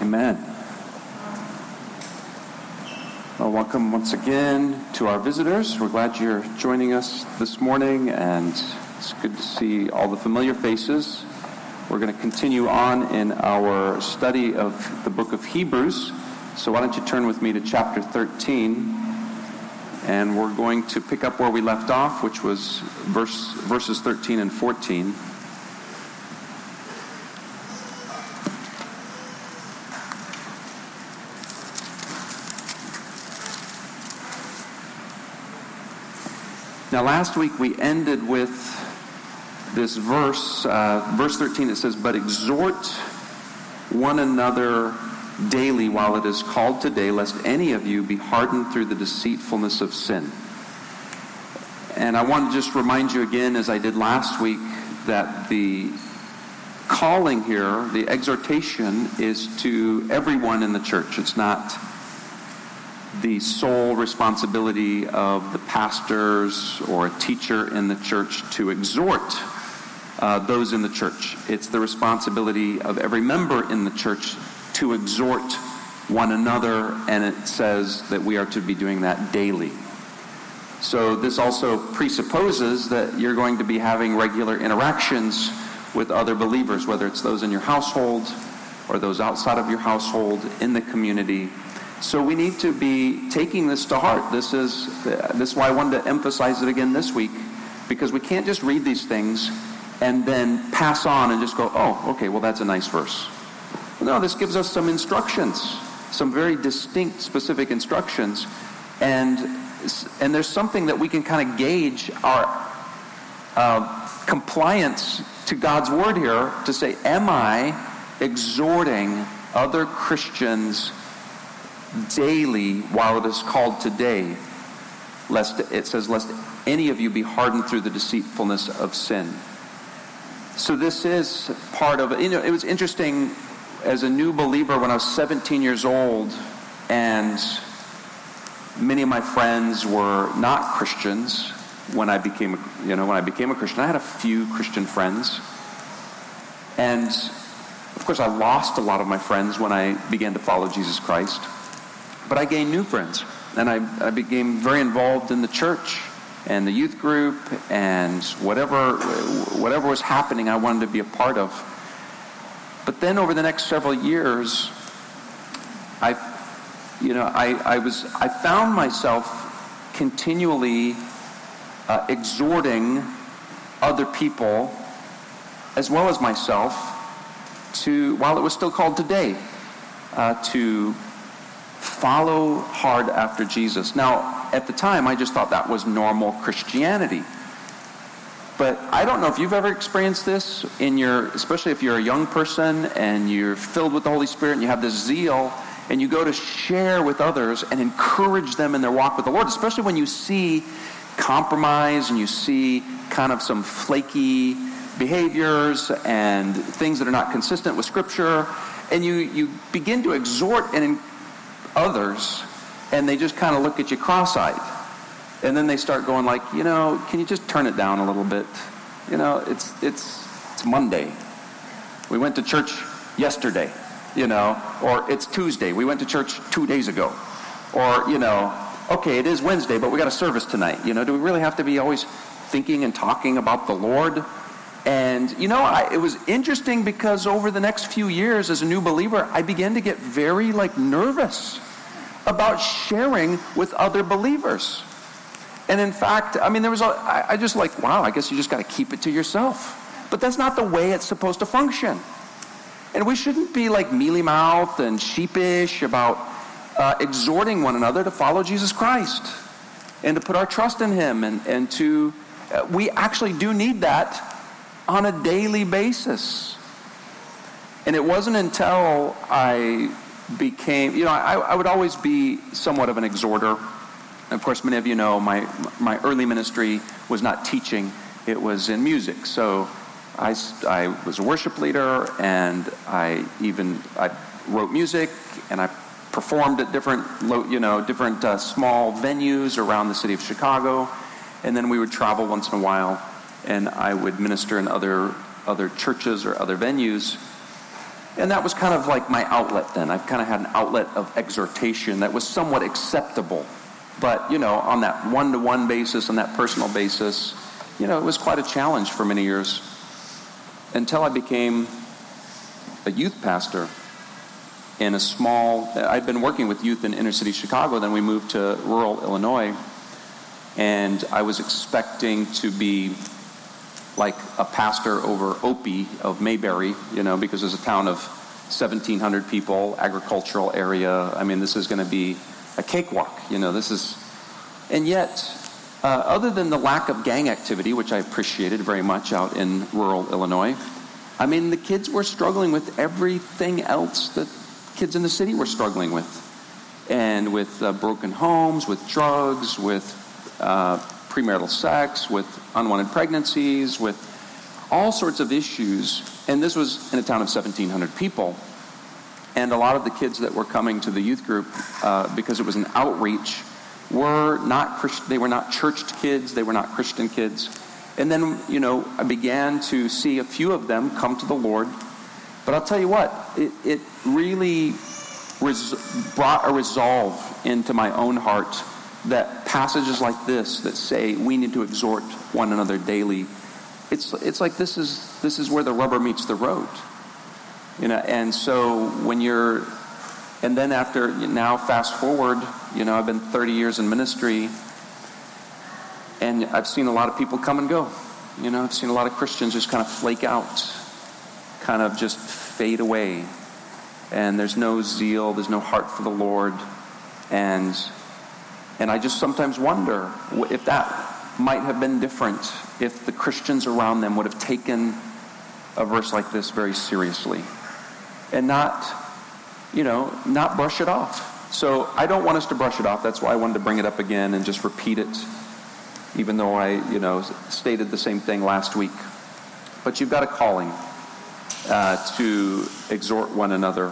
Amen. Well, welcome once again to our visitors. We're glad you're joining us this morning, and it's good to see all the familiar faces. We're going to continue on in our study of the book of Hebrews. So why don't you turn with me to chapter 13, and we're going to pick up where we left off, which was verses 13 and 14. Now, last week we ended with this verse 13. It says, "But exhort one another daily while it is called today, lest any of you be hardened through the deceitfulness of sin." And I want to just remind you again, as I did last week, that the calling here, the exhortation, is to everyone in the church. It's not the sole responsibility of the pastors or a teacher in the church to exhort those in the church. It's the responsibility of every member in the church to exhort one another, and it says that we are to be doing that daily. So this also presupposes that you're going to be having regular interactions with other believers, whether it's those in your household or those outside of your household in the community. So we need to be taking this to heart. This is why I wanted to emphasize it again this week, because we can't just read these things and then pass on and just go, oh, okay, well, that's a nice verse. No, this gives us some instructions, some very distinct, specific instructions, and there's something that we can kind of gauge our compliance to God's word here to say, am I exhorting other Christians daily while it is called today, lest any of you be hardened through the deceitfulness of sin. So this is part of it. You know, it was interesting as a new believer when I was 17 years old, and many of my friends were not Christians when I became a Christian. I had a few Christian friends, and of course I lost a lot of my friends when I began to follow Jesus Christ. But I gained new friends, and I became very involved in the church and the youth group, and whatever was happening, I wanted to be a part of. But then over the next several years, I found myself continually exhorting other people, as well as myself, to, while it was still called today, to follow hard after Jesus. Now, at the time, I just thought that was normal Christianity. But I don't know if you've ever experienced this especially if you're a young person and you're filled with the Holy Spirit and you have this zeal and you go to share with others and encourage them in their walk with the Lord, especially when you see compromise and you see kind of some flaky behaviors and things that are not consistent with Scripture, and you begin to exhort others, and they just kind of look at you cross-eyed, and then they start going like, can you just turn it down a little bit? It's Monday. We went to church yesterday, or it's Tuesday. We went to church 2 days ago, or okay, it is Wednesday, but we got a service tonight. Do we really have to be always thinking and talking about the Lord? And it was interesting because over the next few years as a new believer, I began to get very nervous about sharing with other believers. And in fact, I just wow, I guess you just got to keep it to yourself. But that's not the way it's supposed to function. And we shouldn't be mealy-mouthed and sheepish about exhorting one another to follow Jesus Christ and to put our trust in Him. And to, we actually do need that on a daily basis. And it wasn't until I became, I would always be somewhat of an exhorter. Of course, many of you know my early ministry was not teaching, it was in music. So I was a worship leader, and I wrote music, and I performed at different small venues around the city of Chicago, and then we would travel once in a while, and I would minister in other churches or other venues. And that was kind of like my outlet then. I've kind of had an outlet of exhortation that was somewhat acceptable. But, on that one-to-one basis, on that personal basis, it was quite a challenge for many years. Until I became a youth pastor in I'd been working with youth in inner city Chicago, then we moved to rural Illinois. And I was expecting to be like a pastor over Opie of Mayberry, because it's a town of 1,700 people, agricultural area. I mean, this is going to be a cakewalk, and yet, other than the lack of gang activity, which I appreciated very much out in rural Illinois, I mean, the kids were struggling with everything else that kids in the city were struggling with. And with broken homes, with drugs, with premarital sex, with unwanted pregnancies, with all sorts of issues. And this was in a town of 1,700 people. And a lot of the kids that were coming to the youth group, because it was an outreach, were not they were not churched kids, they were not Christian kids. And then, I began to see a few of them come to the Lord. But I'll tell you what, it really brought a resolve into my own heart that passages like this that say we need to exhort one another daily, it's like this is where the rubber meets the road. And so and then after, now fast forward, I've been 30 years in ministry, and I've seen a lot of people come and go. I've seen a lot of Christians just kind of flake out, kind of just fade away. And there's no zeal, there's no heart for the Lord. And I just sometimes wonder if that might have been different, if the Christians around them would have taken a verse like this very seriously and not brush it off. So I don't want us to brush it off. That's why I wanted to bring it up again and just repeat it, even though I, stated the same thing last week. But you've got a calling to exhort one another.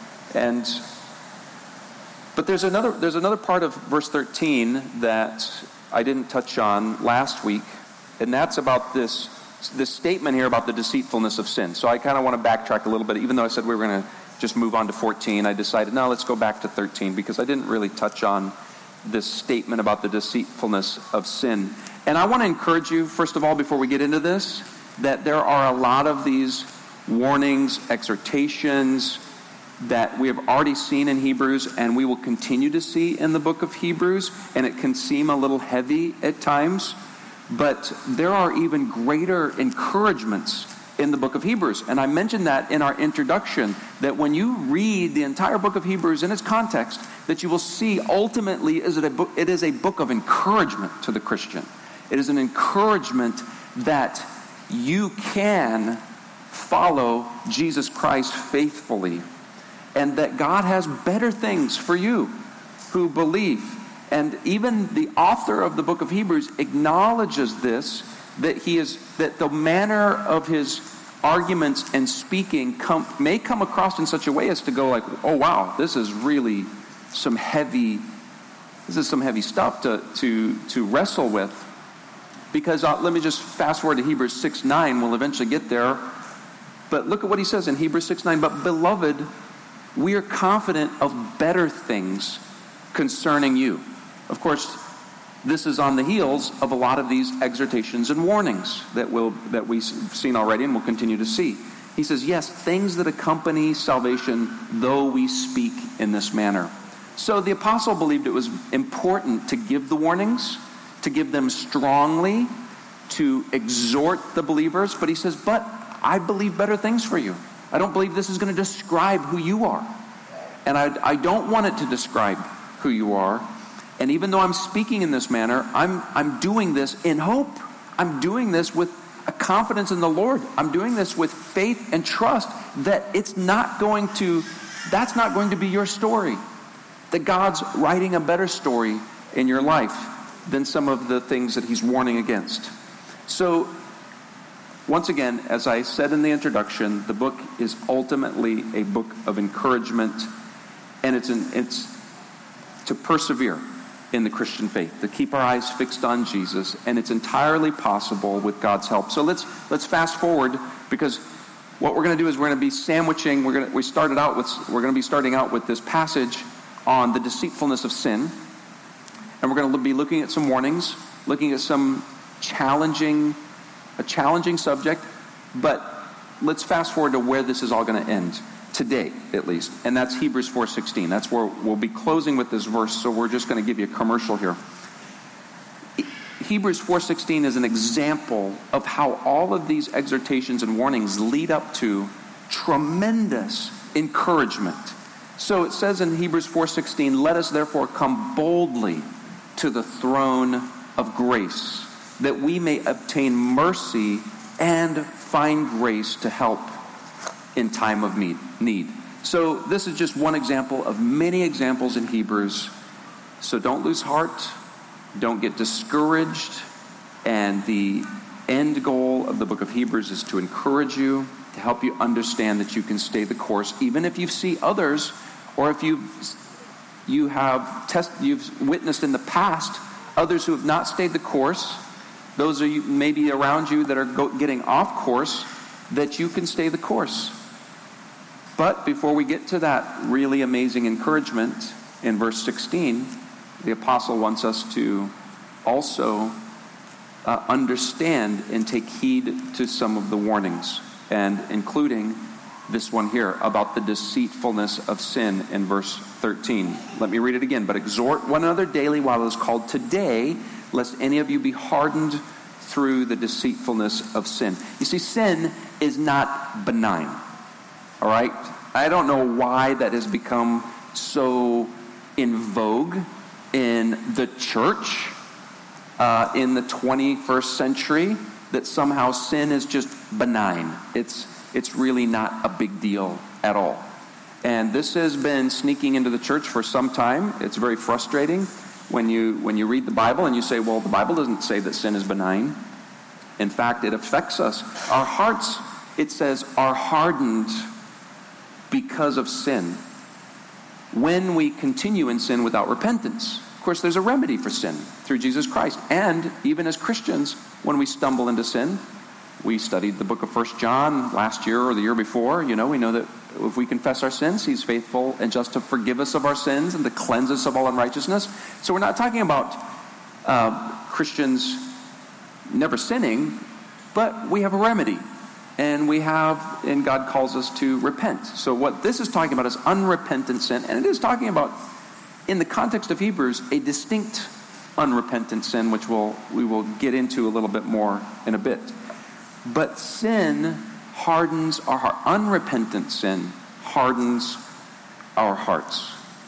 But there's another part of verse 13 that I didn't touch on last week, and that's about this statement here about the deceitfulness of sin. So I kind of want to backtrack a little bit. Even though I said we were going to just move on to 14, I decided, no, let's go back to 13, because I didn't really touch on this statement about the deceitfulness of sin. And I want to encourage you, first of all, before we get into this, that there are a lot of these warnings, exhortations that we have already seen in Hebrews, and we will continue to see in the book of Hebrews, and it can seem a little heavy at times, but there are even greater encouragements in the book of Hebrews. And I mentioned that in our introduction, that when you read the entire book of Hebrews in its context, that you will see ultimately it is a book of encouragement to the Christian. It is an encouragement that you can follow Jesus Christ faithfully, and that God has better things for you who believe. And even the author of the book of Hebrews acknowledges this, that the manner of his arguments and speaking may come across in such a way as to go like, oh wow, this is really some heavy stuff to wrestle with. Because let me just fast forward to Hebrews 6:9. We'll eventually get there. But look at what he says in Hebrews 6:9. But beloved, we are confident of better things concerning you. Of course, this is on the heels of a lot of these exhortations and warnings that we've seen already and will continue to see. He says, yes, things that accompany salvation, though we speak in this manner. So the apostle believed it was important to give the warnings, to give them strongly, to exhort the believers. But he says, but I believe better things for you. I don't believe this is going to describe who you are. And I don't want it to describe who you are. And even though I'm speaking in this manner, I'm doing this in hope. I'm doing this with a confidence in the Lord. I'm doing this with faith and trust that that's not going to be your story. That God's writing a better story in your life than some of the things that he's warning against. So, once again, as I said in the introduction, the book is ultimately a book of encouragement, and it's to persevere in the Christian faith, to keep our eyes fixed on Jesus, and it's entirely possible with God's help. So let's fast forward, because what we're going to do is we're going to be sandwiching. We're going to be starting out with this passage on the deceitfulness of sin, and we're going to be looking at some warnings, looking at some challenging subject. But let's fast forward to where this is all going to end today, at least, and that's Hebrews 4:16. That's where we'll be closing with this verse. So we're just going to give you a commercial here. Hebrews 4:16 is an example of how all of these exhortations and warnings lead up to tremendous encouragement. So it says in Hebrews 4:16, "Let us therefore come boldly to the throne of grace, that we may obtain mercy and find grace to help in time of need." So this is just one example of many examples in Hebrews. So don't lose heart. Don't get discouraged. And the end goal of the book of Hebrews is to encourage you, to help you understand that you can stay the course, even if you see others, or if you've witnessed in the past others who have not stayed the course. Those of you maybe around you that are getting off course, that you can stay the course. But before we get to that really amazing encouragement in verse 16, the apostle wants us to also understand and take heed to some of the warnings, and including this one here about the deceitfulness of sin in verse 13. Let me read it again. "But exhort one another daily while it is called today, lest any of you be hardened through the deceitfulness of sin." You see, sin is not benign. All right? I don't know why that has become so in vogue in the church in the 21st century, that somehow sin is just benign. It's really not a big deal at all. And this has been sneaking into the church for some time. It's very frustrating when you read the Bible and you say, well, the Bible doesn't say that sin is benign. In fact, it affects us. Our hearts, it says, are hardened because of sin when we continue in sin without repentance. Of course, there's a remedy for sin through Jesus Christ. And even as Christians, when we stumble into sin, we studied the book of 1 John last year or the year before. We know that if we confess our sins, he's faithful and just to forgive us of our sins and to cleanse us of all unrighteousness. So we're not talking about Christians never sinning, but we have a remedy. And God calls us to repent. So what this is talking about is unrepentant sin. And it is talking about, in the context of Hebrews, a distinct unrepentant sin, which we will get into a little bit more in a bit. But sin hardens our heart. Unrepentant sin hardens our hearts.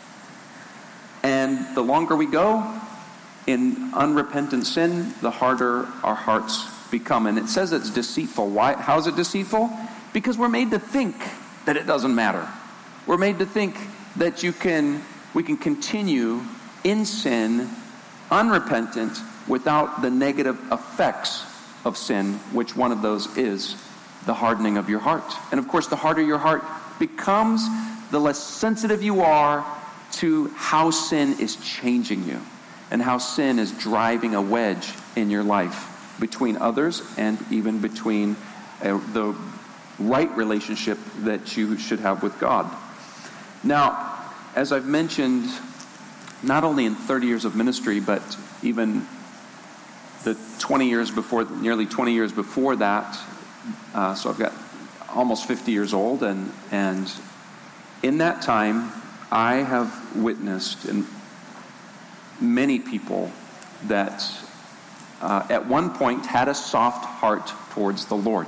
And the longer we go in unrepentant sin, the harder our hearts become. And it says it's deceitful. Why? How is it deceitful? Because we're made to think that it doesn't matter. We're made to think that we can continue in sin, unrepentant, without the negative effects of sin, which one of those is the hardening of your heart. And of course, the harder your heart becomes, the less sensitive you are to how sin is changing you and how sin is driving a wedge in your life between others and even between the right relationship that you should have with God. Now, as I've mentioned, not only in 30 years of ministry, but even the 20 years before, nearly 20 years before that, so I've got almost 50 years old, and in that time, I have witnessed many people that at one point had a soft heart towards the Lord.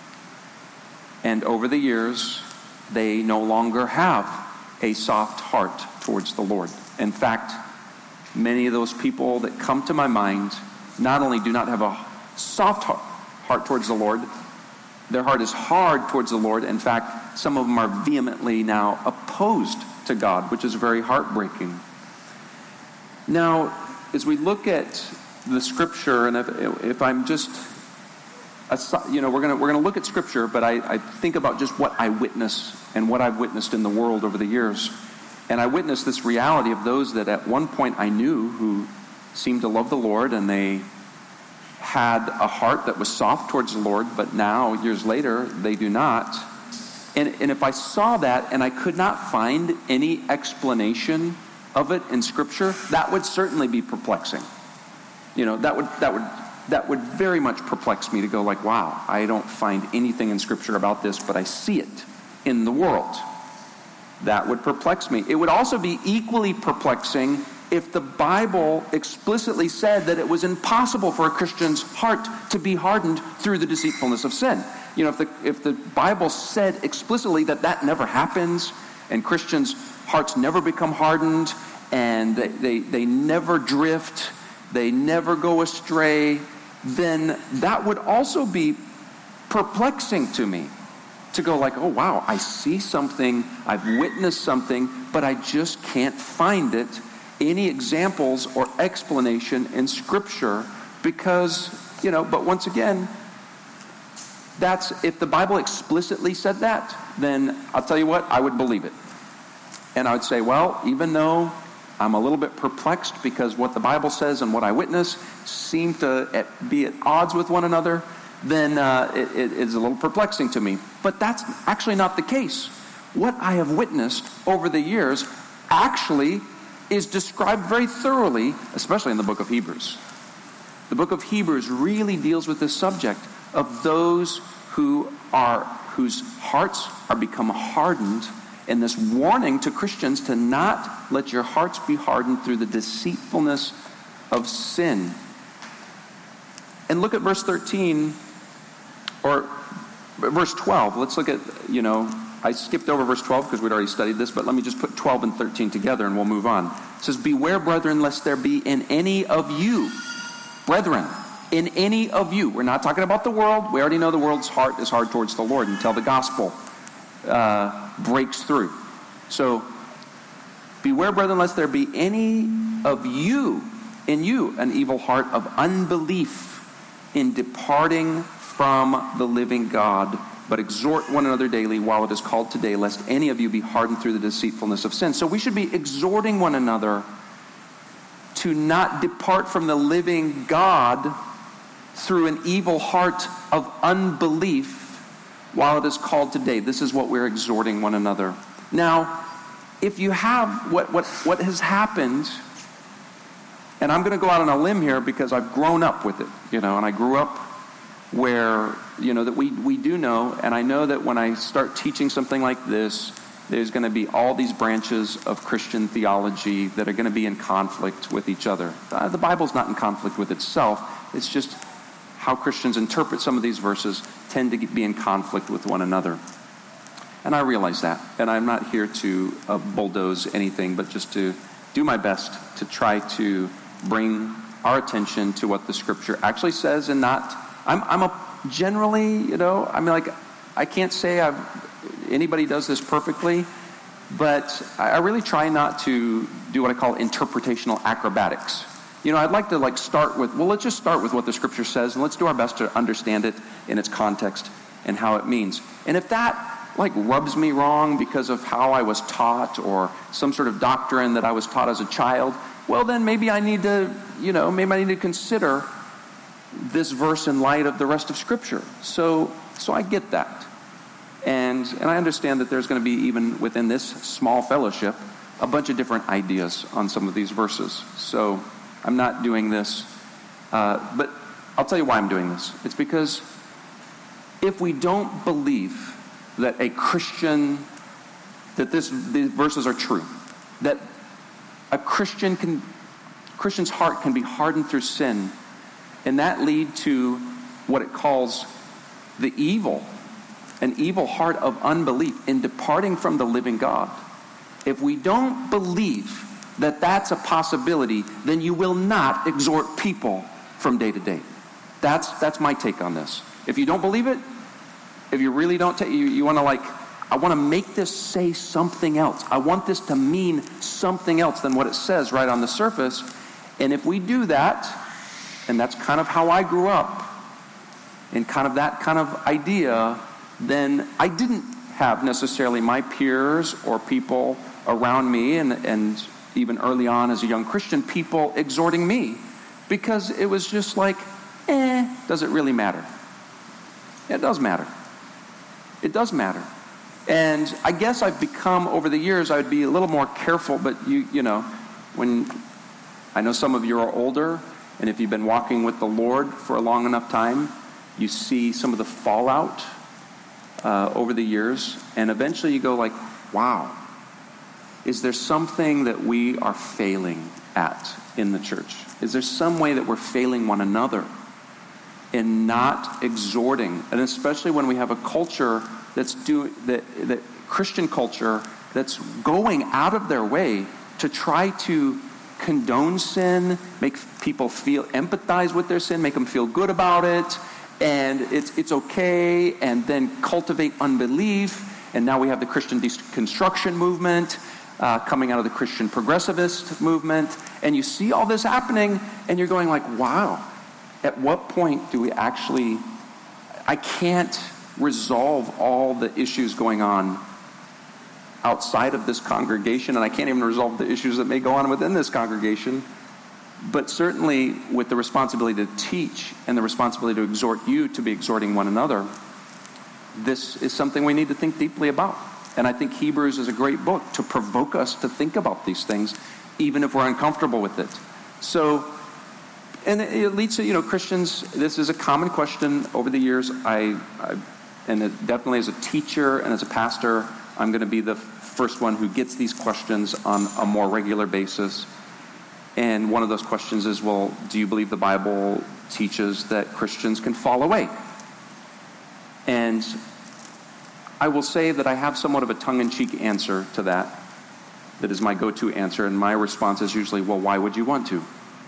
And over the years, they no longer have a soft heart towards the Lord. In fact, many of those people that come to my mind not only do not have a soft heart towards the Lord, their heart is hard towards the Lord. In fact, some of them are vehemently now opposed to God, which is very heartbreaking. Now, as we look at the Scripture, and if I'm just, we're going to look at Scripture, but I think about just what I witness and what I've witnessed in the world over the years. And I witnessed this reality of those that at one point I knew who seemed to love the Lord, and they had a heart that was soft towards the Lord, but now, years later, they do not. And if I saw that and I could not find any explanation of it in Scripture, that would certainly be perplexing. That would very much perplex me to go like, wow, I don't find anything in Scripture about this, but I see it in the world. That would perplex me. It would also be equally perplexing if the Bible explicitly said that it was impossible for a Christian's heart to be hardened through the deceitfulness of sin. If the Bible said explicitly that that never happens, and Christians' hearts never become hardened, and they never drift, they never go astray, then that would also be perplexing to me. To go like, oh wow, I see something, I've witnessed something, but I just can't find it, any examples or explanation in Scripture, because, but once again, that's, if the Bible explicitly said that, then I'll tell you what, I would believe it. And I would say, well, even though I'm a little bit perplexed because what the Bible says and what I witness seem to be at odds with one another, then it is a little perplexing to me. But that's actually not the case. What I have witnessed over the years actually is described very thoroughly, especially in the book of Hebrews. The book of Hebrews really deals with this subject of those whose hearts are become hardened, and this warning to Christians to not let your hearts be hardened through the deceitfulness of sin. And look at verse 13, or verse 12. Let's look at, I skipped over verse 12 because we'd already studied this, but let me just put 12 and 13 together and we'll move on. It says, beware, brethren, lest there be in any of you, brethren, in any of you. We're not talking about the world. We already know the world's heart is hard towards the Lord until the gospel breaks through. So, beware, brethren, lest there be any of you, in you, an evil heart of unbelief in departing from the living God, but exhort one another daily while it is called today, lest any of you be hardened through the deceitfulness of sin. So we should be exhorting one another to not depart from the living God through an evil heart of unbelief while it is called today. This is what we're exhorting one another. Now, if you have what has happened, and I'm going to go out on a limb here because I've grown up with it, and I grew up where, that we do know, and I know that when I start teaching something like this, there's going to be all these branches of Christian theology that are going to be in conflict with each other. The Bible's not in conflict with itself. It's just how Christians interpret some of these verses tend to be in conflict with one another. And I realize that. And I'm not here to bulldoze anything, but just to do my best to try to bring our attention to what the Scripture actually says, and not... I'm a generally, I can't say anybody does this perfectly, but I really try not to do what I call interpretational acrobatics. I'd like to start with, let's just start with what the Scripture says, and let's do our best to understand it in its context and how it means. And if that rubs me wrong because of how I was taught or some sort of doctrine that I was taught as a child, well, then maybe I need to consider this verse in light of the rest of Scripture. So I get that. And I understand that there's going to be, even within this small fellowship, a bunch of different ideas on some of these verses. So I'm not doing this. But I'll tell you why I'm doing this. It's because if we don't believe that a Christian, that these verses are true, that a Christian's heart can be hardened through sin, and that lead to what it calls an evil heart of unbelief in departing from the living God. If we don't believe that that's a possibility, then you will not exhort people from day to day. That's my take on this. If you don't believe it, if you really don't you want to I want to make this say something else. I want this to mean something else than what it says right on the surface. And if we do that, and that's kind of how I grew up, and kind of that kind of idea, then I didn't have necessarily my peers or people around me, and even early on as a young Christian, people exhorting me, because it was just does it really matter? It does matter. It does matter. And I guess I've become, over the years, I would be a little more careful, but you know, when I know some of you are older, and if you've been walking with the Lord for a long enough time, you see some of the fallout over the years, and eventually you go like, wow, is there something that we are failing at in the church? Is there some way that we're failing one another in not exhorting? And especially when we have a culture that's that Christian culture that's going out of their way to try to condone sin, make people empathize with their sin, make them feel good about it, and it's okay, and then cultivate unbelief. And now we have the Christian deconstruction movement coming out of the Christian progressivist movement, and you see all this happening, and you're going like, wow, at what point do we actually, I can't resolve all the issues going on outside of this congregation, and I can't even resolve the issues that may go on within this congregation, but certainly with the responsibility to teach and the responsibility to exhort you to be exhorting one another, this is something we need to think deeply about. And I think Hebrews is a great book to provoke us to think about these things, even if we're uncomfortable with it. So, and it leads to, Christians, this is a common question over the years. And definitely as a teacher and as a pastor, I'm going to be the first one who gets these questions on a more regular basis. And one of those questions is, well, do you believe the Bible teaches that Christians can fall away? And I will say that I have somewhat of a tongue-in-cheek answer to that. That is my go-to answer, and my response is usually, well, why would you want to?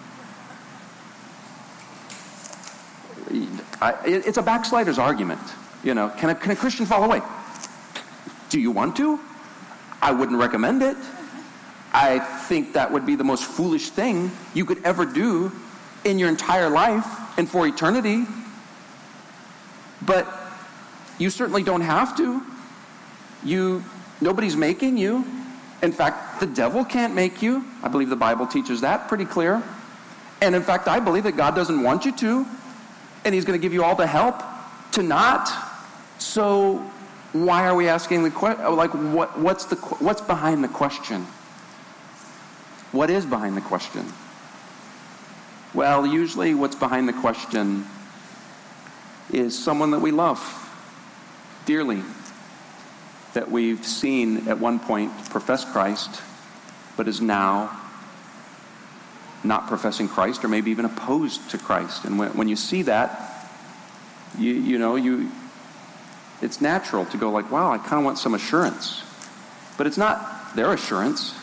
It's a backslider's argument. Can a Christian fall away? Do you want to? I wouldn't recommend it. I think that would be the most foolish thing you could ever do in your entire life and for eternity. But you certainly don't have to. Nobody's making you. In fact, the devil can't make you. I believe the Bible teaches that pretty clear. And in fact, I believe that God doesn't want you to. And he's going to give you all the help to not. So why are we asking the question? Like, what's behind the question? What is behind the question? Well, usually what's behind the question is someone that we love dearly, that we've seen at one point profess Christ, but is now not professing Christ, or maybe even opposed to Christ. And when you see that, it's natural to go like, wow, I kind of want some assurance. But it's not their assurance.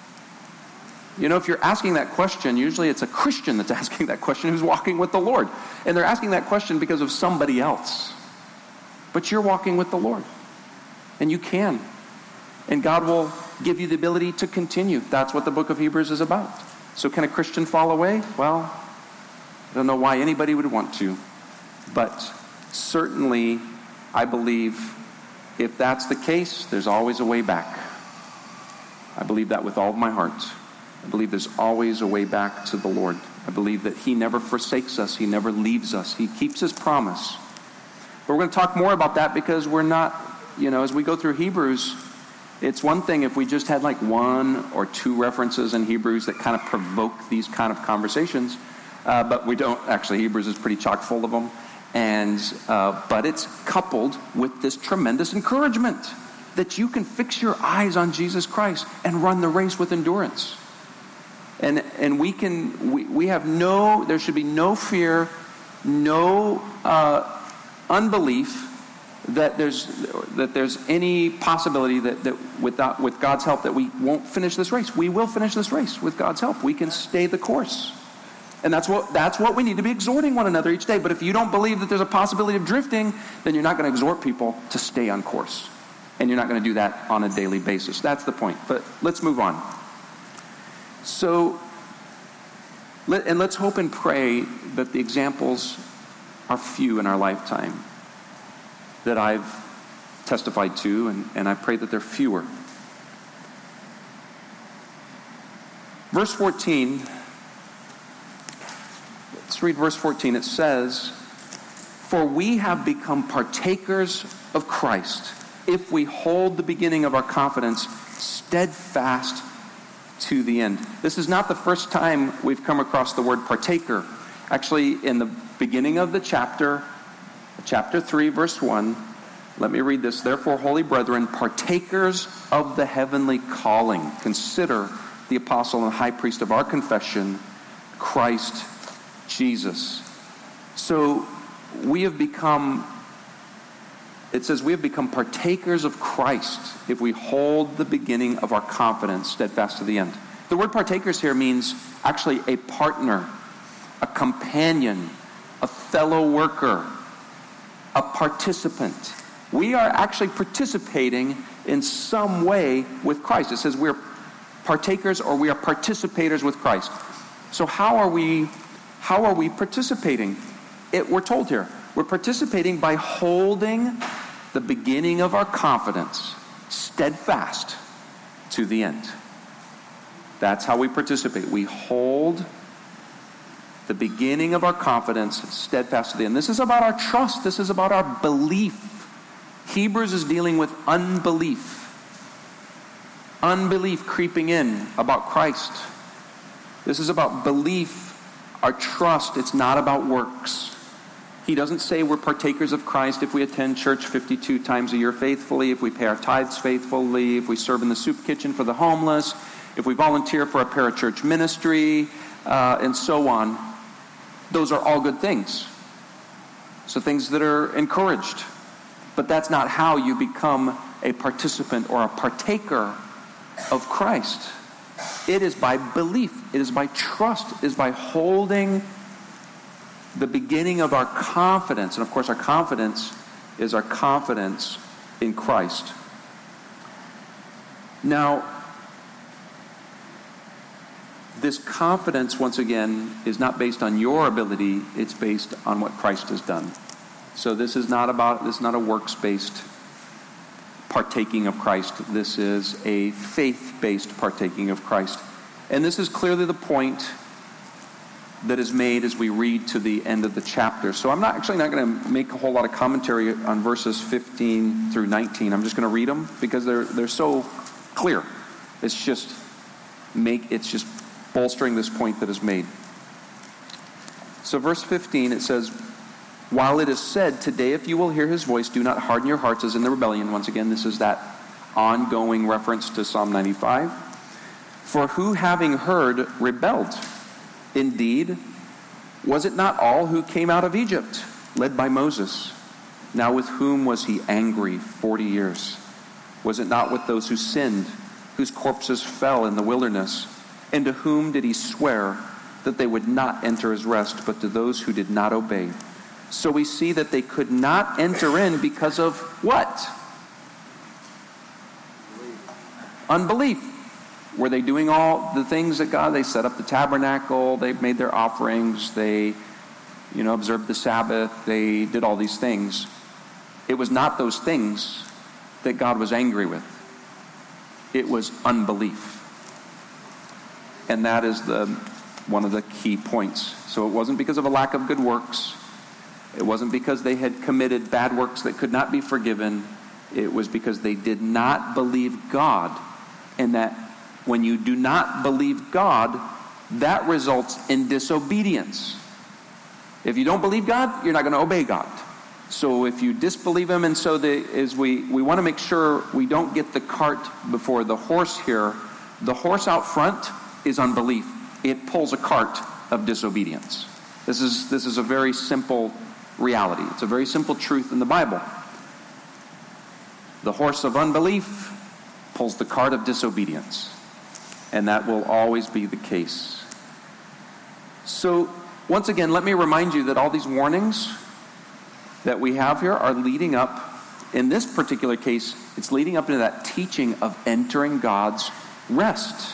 If you're asking that question, usually it's a Christian that's asking that question who's walking with the Lord. And they're asking that question because of somebody else. But you're walking with the Lord. And you can. And God will give you the ability to continue. That's what the book of Hebrews is about. So can a Christian fall away? Well, I don't know why anybody would want to. But certainly, I believe if that's the case, there's always a way back. I believe that with all of my heart. I believe there's always a way back to the Lord. I believe that he never forsakes us. He never leaves us. He keeps his promise. But we're going to talk more about that because we're not, as we go through Hebrews, it's one thing if we just had like one or two references in Hebrews that kind of provoke these kind of conversations. But we don't. Actually, Hebrews is pretty chock full of them. But it's coupled with this tremendous encouragement that you can fix your eyes on Jesus Christ and run the race with endurance. And we have there should be no fear, no unbelief that there's any possibility that with God's help that we won't finish this race. We will finish this race with God's help. We can stay the course. And that's what we need to be exhorting one another each day. But if you don't believe that there's a possibility of drifting, then you're not going to exhort people to stay on course. And you're not going to do that on a daily basis. That's the point. But let's move on. So, let's hope and pray that the examples are few in our lifetime that I've testified to, and I pray that they're fewer. Verse 14, let's read verse 14. It says, "For we have become partakers of Christ if we hold the beginning of our confidence steadfast to the end. This is not the first time we've come across the word partaker. Actually, in the beginning of the chapter 3, verse 1, let me read this. Therefore, holy brethren, partakers of the heavenly calling, consider the apostle and high priest of our confession, Christ Jesus. So we have become, it says we have become partakers of Christ if we hold the beginning of our confidence steadfast to the end. The word partakers here means actually a partner, a companion, a fellow worker, a participant. We are actually participating in some way with Christ. It says we're partakers or we are participators with Christ. So how are we participating? We're told here, we're participating by holding the beginning of our confidence steadfast to the end. That's how we participate. We hold the beginning of our confidence steadfast to the end. This is about our trust. This is about our belief. Hebrews is dealing with unbelief. Unbelief creeping in about Christ. This is about belief, our trust. It's not about works. He doesn't say we're partakers of Christ if we attend church 52 times a year faithfully, if we pay our tithes faithfully, if we serve in the soup kitchen for the homeless, if we volunteer for a parachurch ministry, and so on. Those are all good things. So things that are encouraged. But that's not how you become a participant or a partaker of Christ. It is by belief. It is by trust. It is by holding the beginning of our confidence. And of course, our confidence is our confidence in Christ. Now, this confidence, once again, is not based on your ability. It's based on what Christ has done. So this is not a works-based partaking of Christ. This is a faith-based partaking of Christ. And this is clearly the point that is made as we read to the end of the chapter. So I'm not going to make a whole lot of commentary on verses 15 through 19. I'm just going to read them because they're so clear. It's just bolstering this point that is made. So verse 15, it says, while it is said, today if you will hear his voice, do not harden your hearts as in the rebellion. Once again, this is that ongoing reference to Psalm 95. For who having heard rebelled? Indeed, was it not all who came out of Egypt, led by Moses? Now with whom was he angry 40 years? Was it not with those who sinned, whose corpses fell in the wilderness? And to whom did he swear that they would not enter his rest, but to those who did not obey? So we see that they could not enter in because of what? Unbelief. Were they doing all the things that God? They set up the tabernacle. They made their offerings. They, observed the Sabbath. They did all these things. It was not those things that God was angry with. It was unbelief. And that is one of the key points. So it wasn't because of a lack of good works. It wasn't because they had committed bad works that could not be forgiven. It was because they did not believe God. And that when you do not believe God, that results in disobedience. If you don't believe God, you're not going to obey God. So if you disbelieve him, and so we want to make sure we don't get the cart before the horse here. The horse out front is unbelief. It pulls a cart of disobedience. This is a very simple reality. It's a very simple truth in the Bible. The horse of unbelief pulls the cart of disobedience. And that will always be the case. So, once again, let me remind you that all these warnings that we have here are leading up, in this particular case, it's leading up into that teaching of entering God's rest.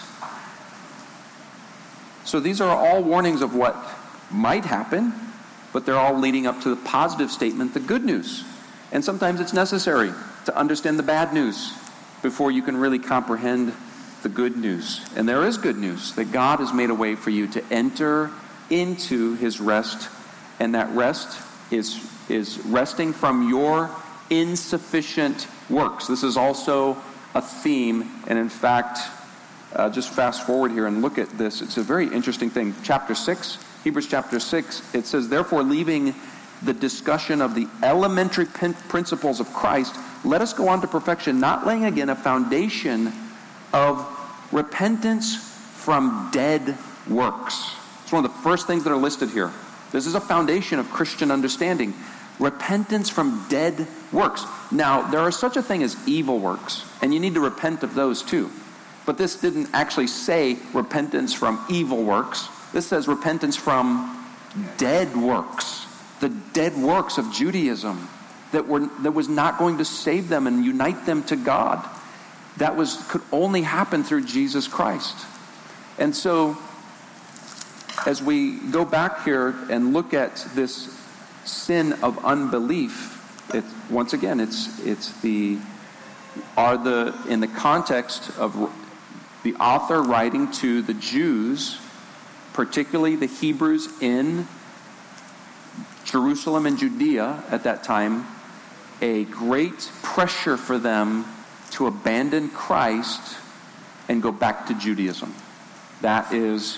So these are all warnings of what might happen, but they're all leading up to the positive statement, the good news. And sometimes it's necessary to understand the bad news before you can really comprehend the good news. And there is good news, that God has made a way for you to enter into his rest, and that rest is resting from your insufficient works. This is also a theme, and in fact, just fast forward here and look at this. It's a very interesting thing. Chapter 6, Hebrews chapter 6, it says, therefore, leaving the discussion of the elementary principles of Christ, let us go on to perfection, not laying again a foundation of repentance from dead works. It's one of the first things that are listed here. This is a foundation of Christian understanding. Repentance from dead works. Now, there are such a thing as evil works, and you need to repent of those too. But this didn't actually say repentance from evil works. This says repentance from dead works. The dead works of Judaism that was not going to save them and unite them to God. That could only happen through Jesus Christ. And so, as we go back here and look at this sin of unbelief, once again, it's in the context of the author writing to the Jews, particularly the Hebrews in Jerusalem and Judea at that time, a great pressure for them to abandon Christ and go back to Judaism. That is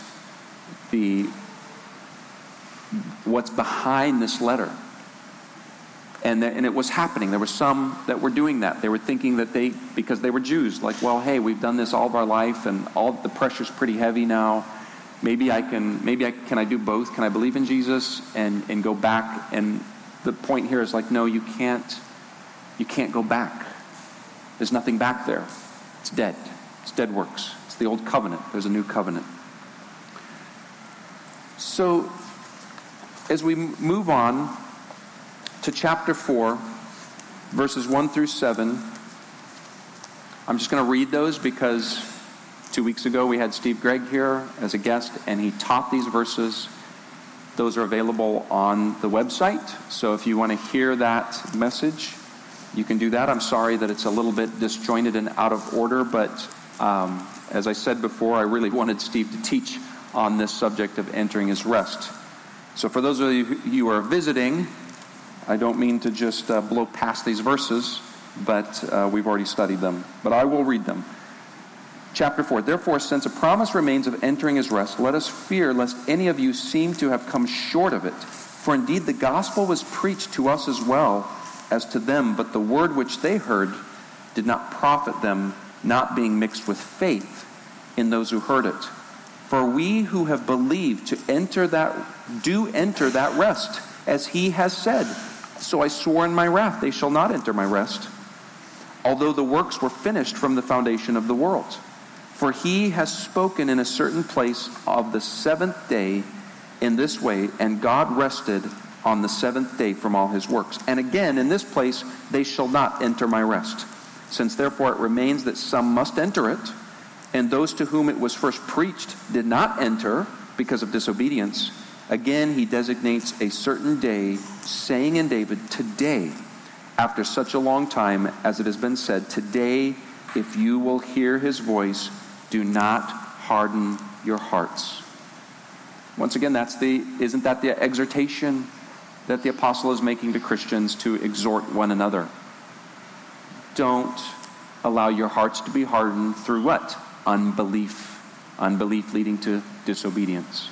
what's behind this letter. And it was happening. There were some that were doing that. They were thinking that because they were Jews, like, well, hey, we've done this all of our life and all the pressure's pretty heavy now. Maybe can I do both? Can I believe in Jesus and go back? And the point here is like, no, you can't go back. There's nothing back there. It's dead. It's dead works. It's the old covenant. There's a new covenant. So, as we move on to chapter 4, verses 1 through 7, I'm just going to read those because 2 weeks ago we had Steve Gregg here as a guest, and he taught these verses. Those are available on the website. So if you want to hear that message, you can do that. I'm sorry that it's a little bit disjointed and out of order, but as I said before, I really wanted Steve to teach on this subject of entering his rest. So for those of you who are visiting, I don't mean to just blow past these verses, but we've already studied them. But I will read them. Chapter 4, therefore, since a promise remains of entering his rest, let us fear lest any of you seem to have come short of it. For indeed the gospel was preached to us as well as to them, but the word which they heard did not profit them, not being mixed with faith in those who heard it. For we who have believed do enter that rest, as he has said, so I swore in my wrath, they shall not enter my rest, although the works were finished from the foundation of the world. For he has spoken in a certain place of the seventh day in this way, and God rested on the seventh day from all his works. And again, in this place, they shall not enter my rest. Since therefore it remains that some must enter it, and those to whom it was first preached did not enter because of disobedience, again he designates a certain day, saying in David, today, after such a long time, as it has been said, today, if you will hear his voice, do not harden your hearts. Once again, isn't that the exhortation that the apostle is making to Christians to exhort one another? Don't allow your hearts to be hardened through what? Unbelief. Unbelief leading to disobedience.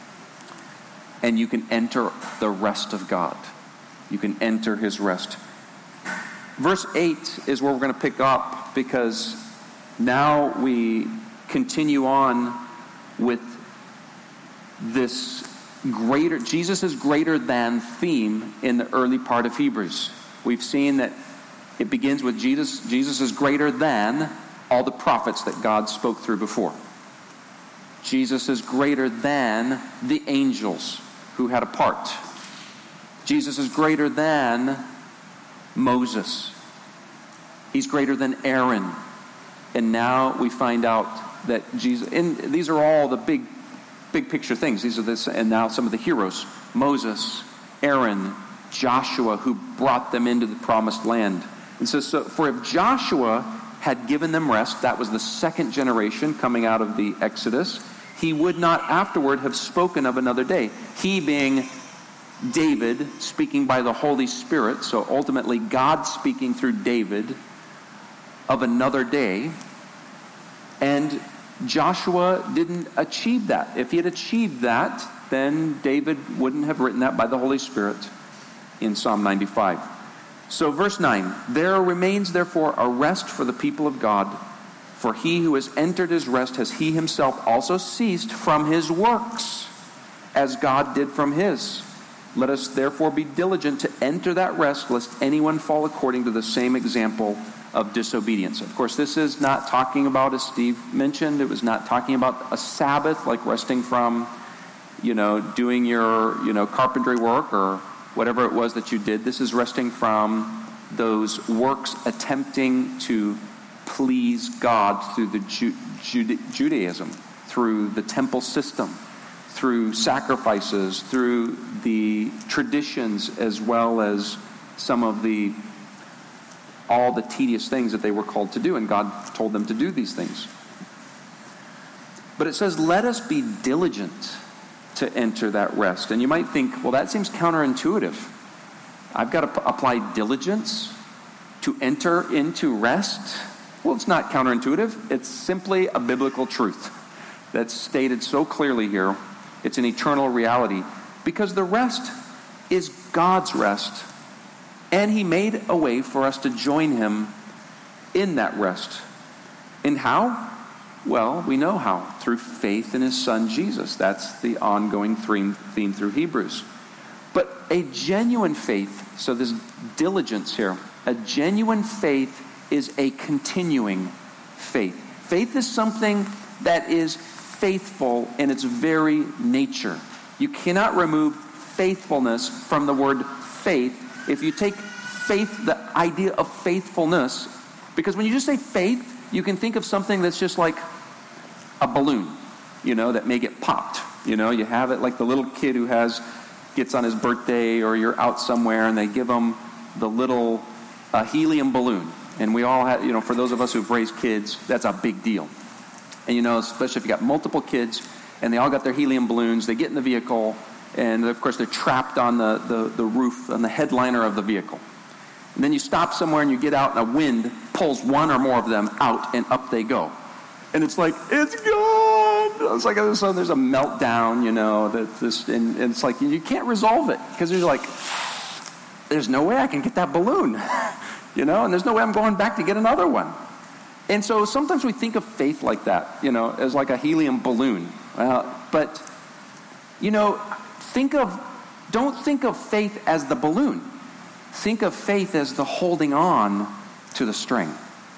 And you can enter the rest of God. You can enter his rest. Verse 8 is where we're going to pick up, because now we continue on with this Jesus is greater than theme in the early part of Hebrews. We've seen that it begins with Jesus. Jesus is greater than all the prophets that God spoke through before. Jesus is greater than the angels who had a part. Jesus is greater than Moses. He's greater than Aaron. And now we find out that Jesus, and these are all the big picture things. These are and now some of the heroes: Moses, Aaron, Joshua, who brought them into the promised land. And so for if Joshua had given them rest, that was the second generation coming out of the Exodus, he would not afterward have spoken of another day. He being David speaking by the Holy Spirit, so ultimately God speaking through David of another day, and Joshua didn't achieve that. If he had achieved that, then David wouldn't have written that by the Holy Spirit in Psalm 95. So verse 9, there remains therefore a rest for the people of God, for he who has entered his rest has he himself also ceased from his works, as God did from his. Let us therefore be diligent to enter that rest, lest anyone fall according to the same example of disobedience. Of course, this is not talking about, as Steve mentioned, it was not talking about a Sabbath, like resting from, doing your, carpentry work or whatever it was that you did. This is resting from those works attempting to please God through the Judaism, through the temple system, through sacrifices, through the traditions, as well as some of all the tedious things that they were called to do, and God told them to do these things. But it says, let us be diligent to enter that rest. And you might think, well, that seems counterintuitive. I've got to apply diligence to enter into rest? Well, it's not counterintuitive. It's simply a biblical truth that's stated so clearly here. It's an eternal reality, because the rest is God's rest, and he made a way for us to join him in that rest. And how? Well, we know how. Through faith in his son Jesus. That's the ongoing theme through Hebrews. But a genuine faith, so this diligence here, a genuine faith is a continuing faith. Faith is something that is faithful in its very nature. You cannot remove faithfulness from the word faith. If you take faith, the idea of faithfulness, because when you just say faith, you can think of something that's just like a balloon, that may get popped. You have it like the little kid who gets on his birthday, or you're out somewhere and they give him the little helium balloon. And we all have, for those of us who've raised kids, that's a big deal. And especially if you got multiple kids and they all got their helium balloons, they get in the vehicle, and of course they're trapped on the roof, on the headliner of the vehicle. And then you stop somewhere and you get out, and a wind pulls one or more of them out, and up they go. And it's like, it's gone! It's like all of a sudden there's a meltdown, and it's like you can't resolve it, because you're like, there's no way I can get that balloon, and there's no way I'm going back to get another one. And so sometimes we think of faith like that, as like a helium balloon. But don't think of faith as the balloon. Think of faith as the holding on to the string.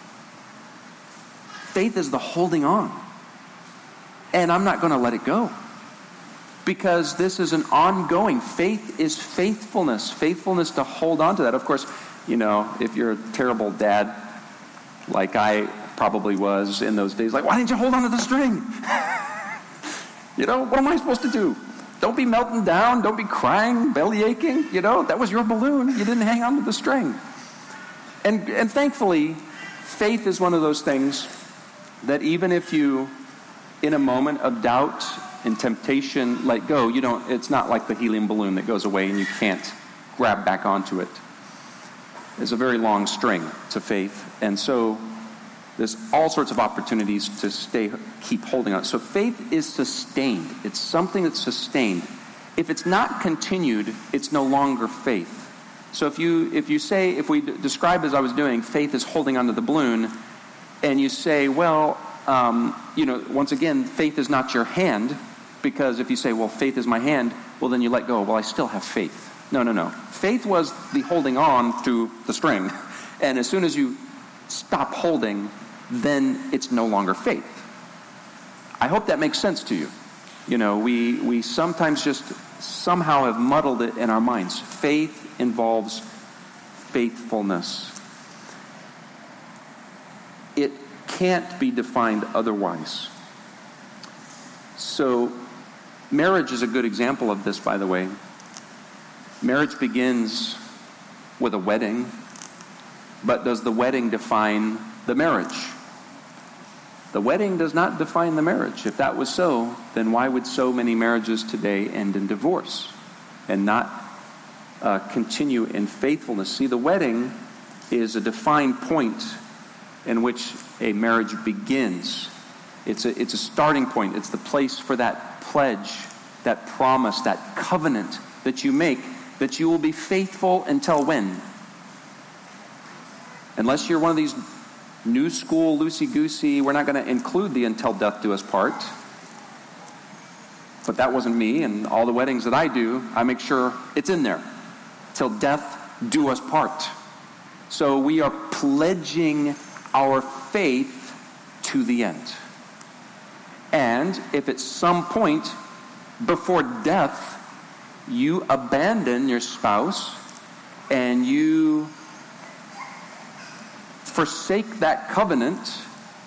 Faith is the holding on. And I'm not going to let it go. Because this is an ongoing. Faith is faithfulness. Faithfulness to hold on to that. Of course, if you're a terrible dad, like I probably was in those days, like, why didn't you hold on to the string? What am I supposed to do? Don't be melting down. Don't be crying, belly aching. That was your balloon. You didn't hang on to the string. And thankfully, faith is one of those things that even if you, in a moment of doubt and temptation, let go, it's not like the helium balloon that goes away and you can't grab back onto it. There's a very long string to faith. And so there's all sorts of opportunities to keep holding on. So faith is sustained. It's something that's sustained. If it's not continued, it's no longer faith. So if we describe, as I was doing, faith is holding onto the balloon, and you say, well, once again, faith is not your hand, because if you say, well, faith is my hand, well, then you let go. Well, I still have faith. No. Faith was the holding on to the string. And as soon as you stop holding, then it's no longer faith. I hope that makes sense to you. We sometimes just somehow have muddled it in our minds. Faith involves faithfulness. It can't be defined otherwise. So, marriage is a good example of this, by the way. Marriage begins with a wedding, but does the wedding define the marriage? The wedding does not define the marriage. If that was so, then why would so many marriages today end in divorce and not continue in faithfulness. See, the wedding is a defined point in which a marriage begins. It's a starting point. It's the place for that pledge, that promise, that covenant that you make, that you will be faithful until when? Unless you're one of these new school, loosey-goosey, we're not going to include the until death do us part. But that wasn't me, and all the weddings that I do, I make sure it's in there. Till death do us part. So we are pledging our faith to the end. And if at some point before death you abandon your spouse and you forsake that covenant,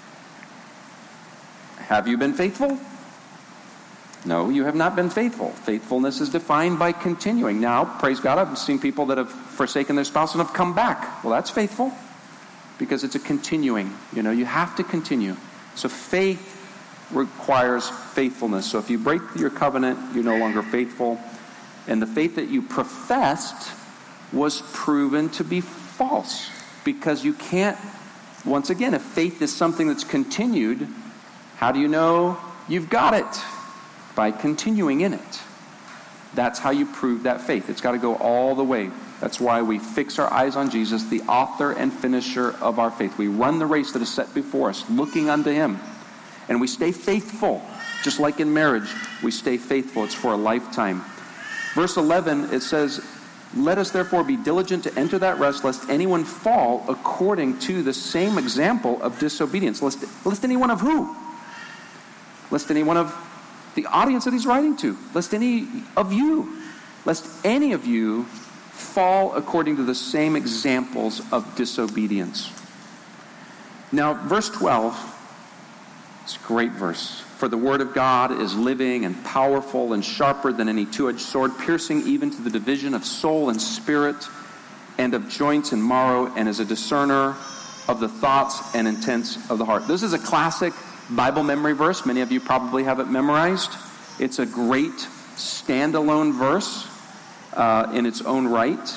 have you been faithful? No, you have not been faithful. Faithfulness is defined by continuing. Now, praise God, I've seen people that have forsaken their spouse and have come back. Well, that's faithful because it's a continuing. You have to continue. So faith requires faithfulness. So if you break your covenant, you're no longer faithful. And the faith that you professed was proven to be false. Because you can't, once again, if faith is something that's continued, how do you know you've got it? By continuing in it. That's how you prove that faith. It's got to go all the way. That's why we fix our eyes on Jesus, the author and finisher of our faith. We run the race that is set before us, looking unto him. And we stay faithful. Just like in marriage, we stay faithful. It's for a lifetime. Verse 11, it says, let us therefore be diligent to enter that rest, lest anyone fall according to the same example of disobedience. Lest anyone of who? Lest anyone of the audience that he's writing to. Lest any of you. Lest any of you fall according to the same examples of disobedience. Now, verse 12, it's a great verse. For the word of God is living and powerful and sharper than any two-edged sword, piercing even to the division of soul and spirit and of joints and marrow, and is a discerner of the thoughts and intents of the heart. This is a classic Bible memory verse. Many of you probably have it memorized. It's a great standalone verse in its own right.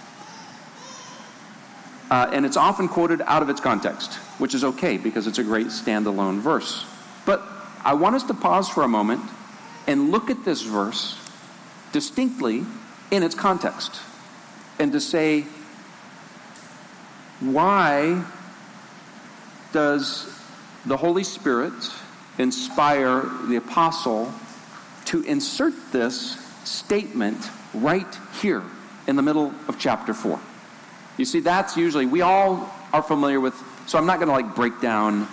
And it's often quoted out of its context, which is okay because it's a great standalone verse. But I want us to pause for a moment and look at this verse distinctly in its context and to say, why does the Holy Spirit inspire the apostle to insert this statement right here in the middle of chapter 4? You see, that's usually, we all are familiar with, so I'm not going to break down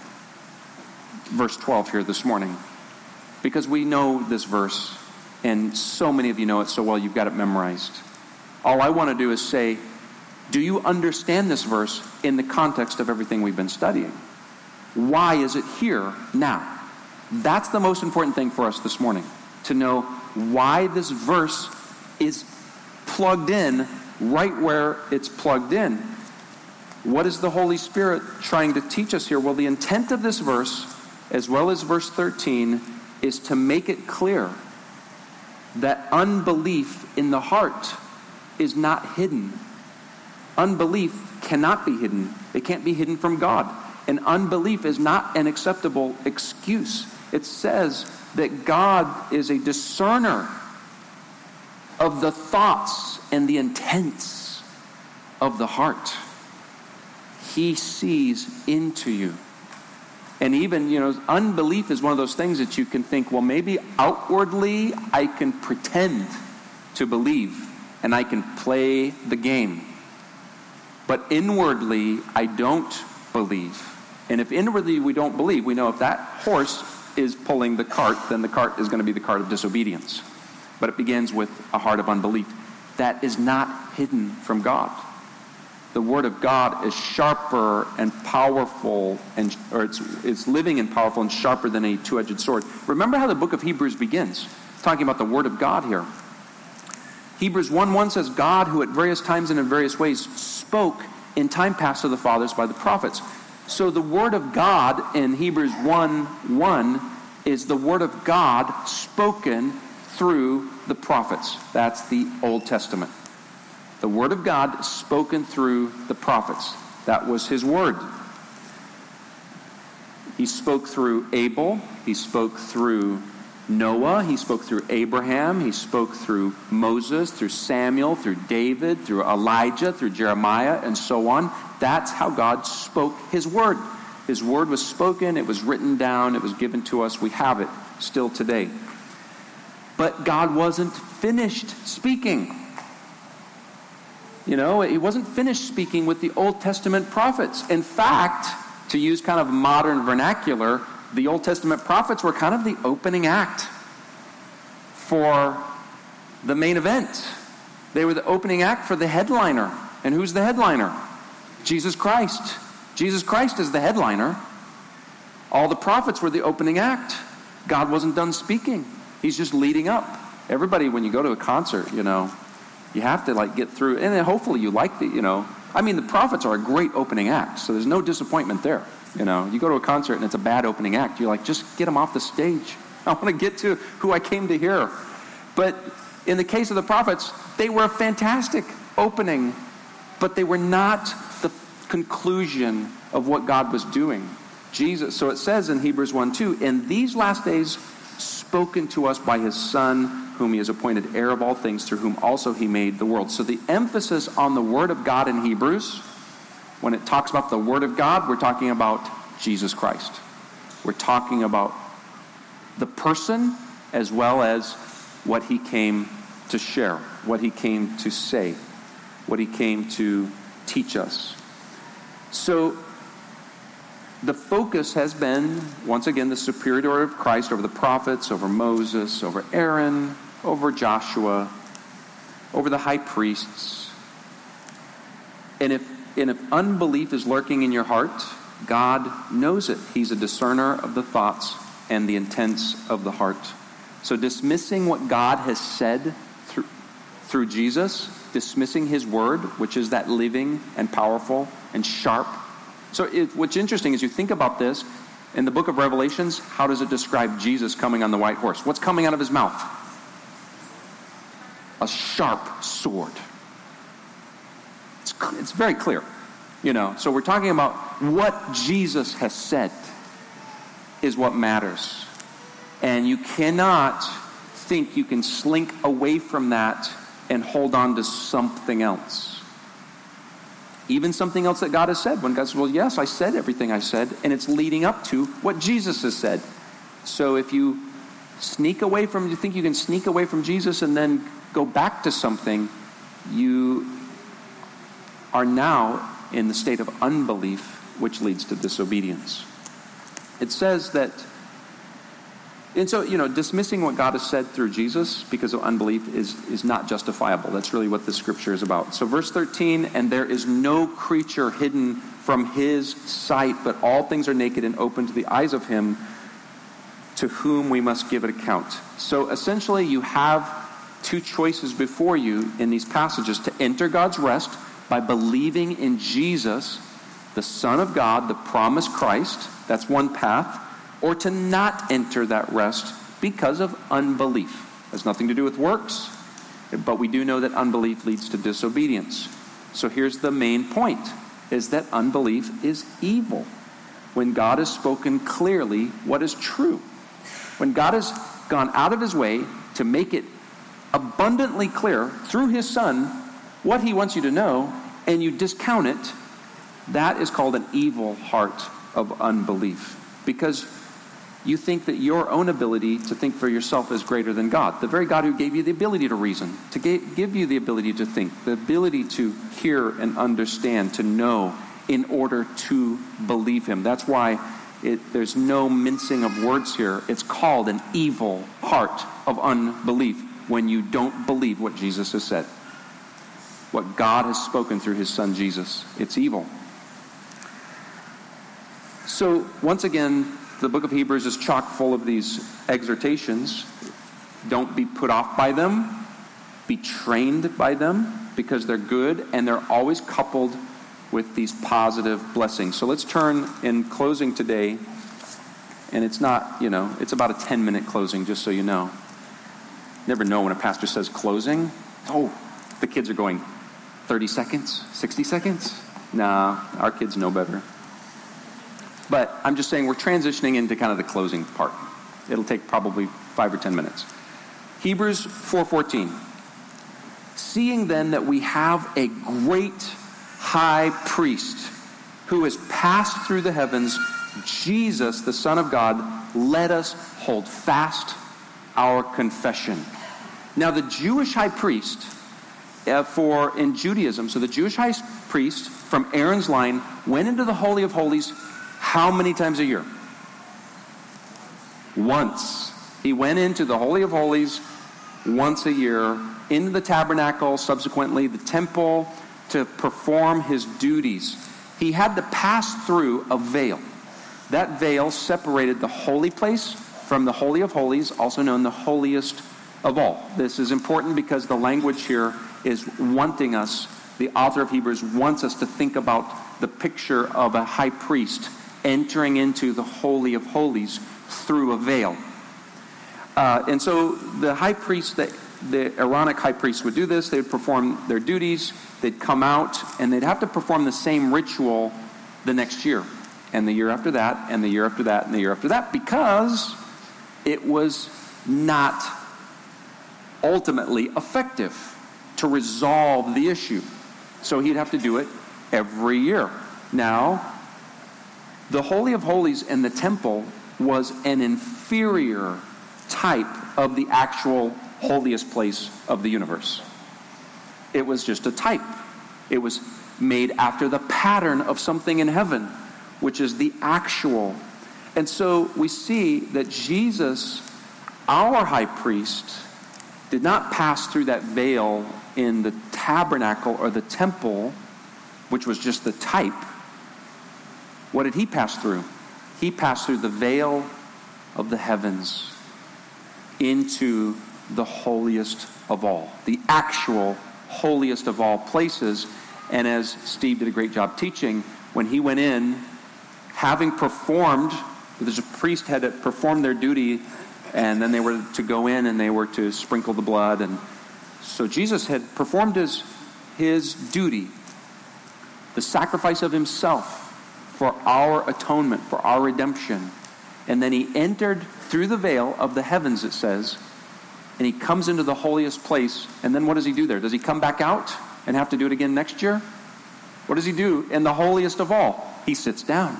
verse 12 here this morning, because we know this verse, and so many of you know it so well, you've got it memorized. All I want to do is say, do you understand this verse in the context of everything we've been studying? Why is it here now? That's the most important thing for us this morning, to know why this verse is plugged in right where it's plugged in. What is the Holy Spirit trying to teach us here? Well, the intent of this verse, as well as verse 13, is to make it clear that unbelief in the heart is not hidden. Unbelief cannot be hidden. It can't be hidden from God. And unbelief is not an acceptable excuse. It says that God is a discerner of the thoughts and the intents of the heart. He sees into you. And even, unbelief is one of those things that you can think, well, maybe outwardly I can pretend to believe and I can play the game. But inwardly, I don't believe. And if inwardly we don't believe, we know if that horse is pulling the cart, then the cart is going to be the cart of disobedience. But it begins with a heart of unbelief. That is not hidden from God. The Word of God is sharper and powerful, it's living and powerful and sharper than a two-edged sword. Remember how the book of Hebrews begins, talking about the Word of God here. Hebrews 1:1 says, God, who at various times and in various ways spoke in time past to the fathers by the prophets. So the Word of God in Hebrews 1:1 is the Word of God spoken through the prophets. That's the Old Testament. The word of God spoken through the prophets. That was his word. He spoke through Abel. He spoke through Noah. He spoke through Abraham. He spoke through Moses, through Samuel, through David, through Elijah, through Jeremiah, and so on. That's how God spoke his word. His word was spoken. It was written down. It was given to us. We have it still today. But God wasn't finished speaking. You know, he wasn't finished speaking with the Old Testament prophets. In fact, to use kind of modern vernacular, the Old Testament prophets were kind of the opening act for the main event. They were the opening act for the headliner. And who's the headliner? Jesus Christ. Jesus Christ is the headliner. All the prophets were the opening act. God wasn't done speaking. He's just leading up. Everybody, when you go to a concert, you know, you have to like get through, and then hopefully you like the, you know, I mean, the prophets are a great opening act, so there's no disappointment there. You know, you go to a concert and it's a bad opening act. You're like, just get them off the stage. I want to get to who I came to hear. But in the case of the prophets, they were a fantastic opening, but they were not the conclusion of what God was doing. Jesus, so it says in Hebrews 1:2, in these last days spoken to us by his Son, whom he has appointed heir of all things, through whom also he made the world. So the emphasis on the Word of God in Hebrews, when it talks about the Word of God, we're talking about Jesus Christ. We're talking about the person as well as what he came to share, what he came to say, what he came to teach us. So the focus has been, once again, the superiority of Christ over the prophets, over Moses, over Aaron, over Joshua, over the high priests. And if unbelief is lurking in your heart, God knows it. He's a discerner of the thoughts and the intents of the heart. So dismissing what God has said through Jesus, dismissing his word, which is that living and powerful and sharp. So what's interesting is you think about this, in the book of Revelations, how does it describe Jesus coming on the white horse? What's coming out of his mouth? A sharp sword. It's very clear, you know. So we're talking about what Jesus has said is what matters. And you cannot think you can slink away from that and hold on to something else. Even something else that God has said. When God says, well, yes, I said everything I said, and it's leading up to what Jesus has said. So if you think you can sneak away from Jesus and then go back to something, you are now in the state of unbelief, which leads to disobedience. It says that, and so, you know, dismissing what God has said through Jesus because of unbelief is not justifiable. That's really what the scripture is about. So verse 13, and there is no creature hidden from his sight, but all things are naked and open to the eyes of him to whom we must give an account. So essentially you have two choices before you in these passages: to enter God's rest by believing in Jesus, the Son of God, the promised Christ. That's one path. Or to not enter that rest because of unbelief. It has nothing to do with works, but we do know that unbelief leads to disobedience. So here's the main point, is that unbelief is evil. When God has spoken clearly what is true. When God has gone out of his way to make it abundantly clear through his Son what he wants you to know, and you discount it, that is called an evil heart of unbelief. Because you think that your own ability to think for yourself is greater than God. The very God who gave you the ability to reason, to give you the ability to think, the ability to hear and understand, to know, in order to believe him. That's why there's no mincing of words here. It's called an evil heart of unbelief when you don't believe what Jesus has said. What God has spoken through his Son Jesus. It's evil. So, once again, the book of Hebrews is chock full of these exhortations. Don't be put off by them. Be trained by them, because they're good and they're always coupled with these positive blessings. So let's turn in closing today, and it's not, it's about a 10-minute closing, just so you know. Never know when a pastor says closing. Oh, the kids are going, 30 seconds? 60 seconds? Nah, our kids know better. But I'm just saying we're transitioning into kind of the closing part. It'll take probably 5 or 10 minutes. Hebrews 4:14. Seeing then that we have a great high priest who has passed through the heavens, Jesus, the Son of God, let us hold fast our confession. Now the Jewish high priest in Judaism, so the Jewish high priest from Aaron's line went into the Holy of Holies how many times a year? Once. He went into the Holy of Holies once a year, into the tabernacle, subsequently the temple, to perform his duties. He had to pass through a veil. That veil separated the holy place from the Holy of Holies, also known the holiest of all. This is important because the language here is wanting us, the author of Hebrews wants us to think about the picture of a high priest entering into the Holy of Holies through a veil. And so the high priest, the Aaronic high priest would do this. They would perform their duties. They'd come out, and they'd have to perform the same ritual the next year, and the year after that, and the year after that, and the year after that, because it was not ultimately effective to resolve the issue. So he'd have to do it every year. Now, the Holy of Holies and the temple was an inferior type of the actual holiest place of the universe. It was just a type. It was made after the pattern of something in heaven, which is the actual. And so we see that Jesus, our high priest, did not pass through that veil in the tabernacle or the temple, which was just the type. What did he pass through? He passed through the veil of the heavens into the holiest of all, the actual holiest of all places. And as Steve did a great job teaching, when he went in, having performed, the priest had to perform their duty, and then they were to go in and they were to sprinkle the blood. And so Jesus had performed his duty, the sacrifice of himself for our atonement, for our redemption. And then he entered through the veil of the heavens, it says, and he comes into the holiest place. And then what does he do there? Does he come back out and have to do it again next year? What does he do in the holiest of all? He sits down.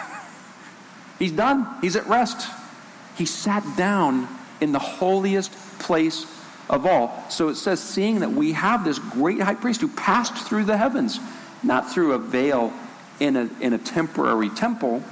He's done. He's at rest. He sat down in the holiest place of all. So it says, seeing that we have this great high priest who passed through the heavens, not through a veil in a temporary temple.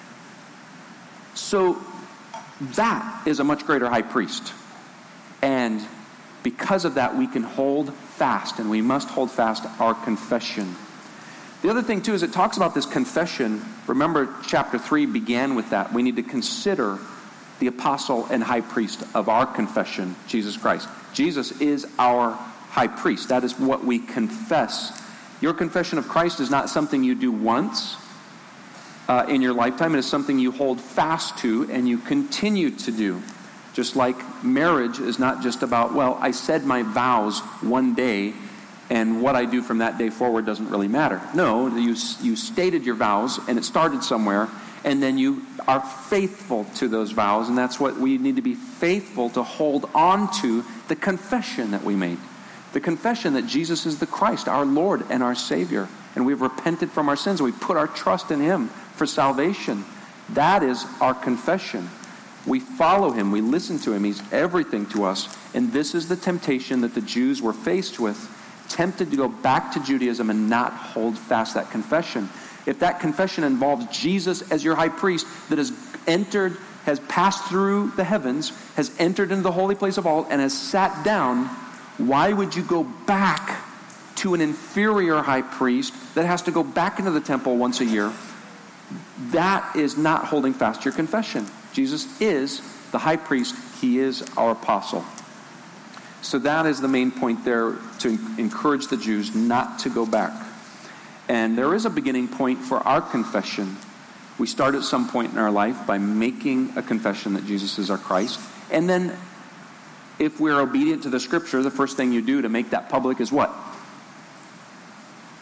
So that is a much greater high priest. And because of that, we can hold fast, and we must hold fast our confession. The other thing, too, is it talks about this confession. Remember, chapter 3 began with that. We need to consider the apostle and high priest of our confession, Jesus Christ. Jesus is our high priest. That is what we confess. Your confession of Christ is not something you do once in your lifetime. It is something you hold fast to and you continue to do. Just like marriage is not just about, well, I said my vows one day, and what I do from that day forward doesn't really matter. No, you stated your vows, and it started somewhere, and then you are faithful to those vows, and that's what we need to be faithful to hold on to, the confession that we made. The confession that Jesus is the Christ, our Lord and our Savior, and we've repented from our sins, and we put our trust in Him for salvation. That is our confession. We follow Him, we listen to Him, He's everything to us, and this is the temptation that the Jews were faced with, tempted to go back to Judaism and not hold fast that confession. If that confession involves Jesus as your high priest that has passed through the heavens, has entered into the holy place of all, and has sat down, why would you go back to an inferior high priest that has to go back into the temple once a year? That is not holding fast your confession. Jesus is the high priest. He is our apostle. So that is the main point there, to encourage the Jews not to go back. And there is a beginning point for our confession. We start at some point in our life by making a confession that Jesus is our Christ. And then if we're obedient to the Scripture, the first thing you do to make that public is what?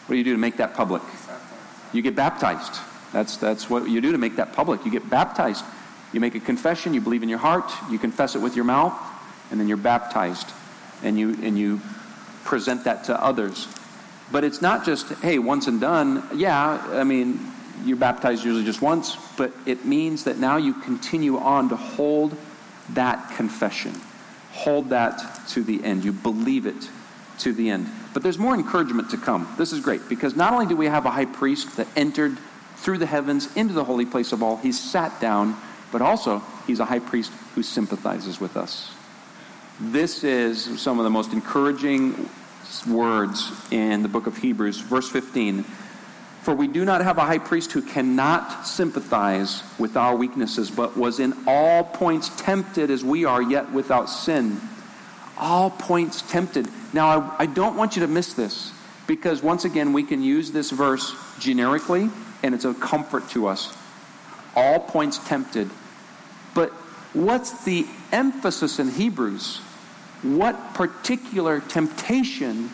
What do you do to make that public? You get baptized. That's what you do to make that public. You get baptized. You make a confession, you believe in your heart, you confess it with your mouth, and then you're baptized. And you present that to others. But it's not just, hey, once and done. Yeah, I mean, you're baptized usually just once, but it means that now you continue on to hold that confession. Hold that to the end. You believe it to the end. But there's more encouragement to come. This is great, because not only do we have a high priest that entered through the heavens into the holy place of all, he's sat down, but also he's a high priest who sympathizes with us. This is some of the most encouraging words in the book of Hebrews, verse 15. For we do not have a high priest who cannot sympathize with our weaknesses, but was in all points tempted as we are, yet without sin. All points tempted. Now, I don't want you to miss this, because once again, we can use this verse generically, and it's a comfort to us. All points tempted. But what's the emphasis in Hebrews? What particular temptation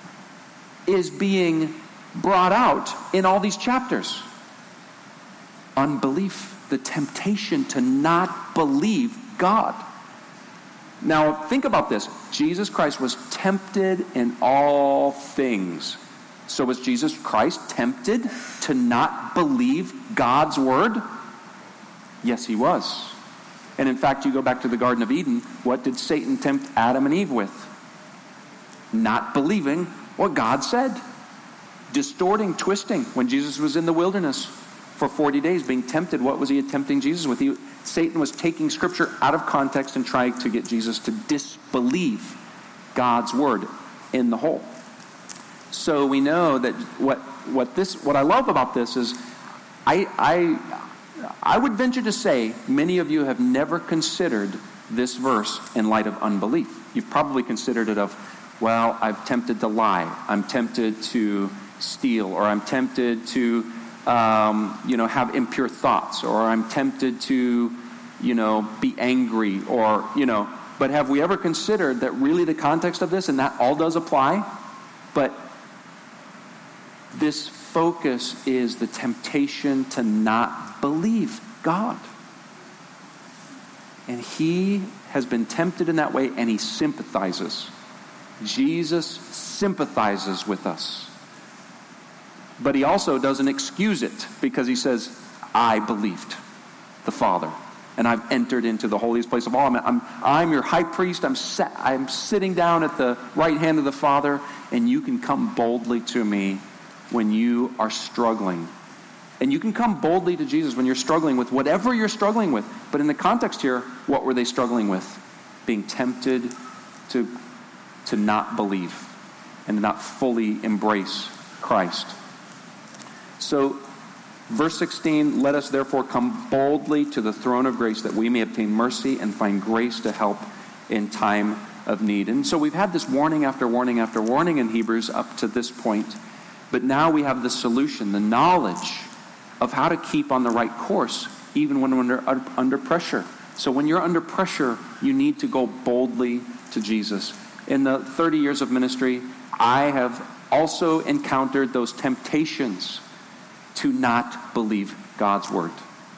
is being brought out in all these chapters? Unbelief. The temptation to not believe God. Now, think about this. Jesus Christ was tempted in all things. So was Jesus Christ tempted to not believe God's word? Yes, he was. And in fact, you go back to the Garden of Eden, what did Satan tempt Adam and Eve with? Not believing what God said. Distorting, twisting. When Jesus was in the wilderness for 40 days being tempted, what was he tempting Jesus with? Satan was taking Scripture out of context and trying to get Jesus to disbelieve God's word in the whole. So we know that what I love about this is I would venture to say many of you have never considered this verse in light of unbelief. You've probably considered it of, well, I'm tempted to lie, I'm tempted to steal, or I'm tempted to have impure thoughts, or I'm tempted to be angry, or but have we ever considered that really the context of this, and that all does apply, but this focus is the temptation to not believe God. And he has been tempted in that way, and he sympathizes. Jesus sympathizes with us. But he also doesn't excuse it, because he says, I believed the Father, and I've entered into the holiest place of all. I'm your high priest. I'm sitting down at the right hand of the Father, and you can come boldly to me when you are struggling. And you can come boldly to Jesus when you're struggling with whatever you're struggling with. But in the context here, what were they struggling with? Being tempted to not believe and to not fully embrace Christ. So, verse 16, let us therefore come boldly to the throne of grace that we may obtain mercy and find grace to help in time of need. And so we've had this warning after warning after warning in Hebrews up to this point. But now we have the solution, the knowledge of how to keep on the right course, even when we're under pressure. So when you're under pressure, you need to go boldly to Jesus. In the 30 years of ministry, I have also encountered those temptations to not believe God's word.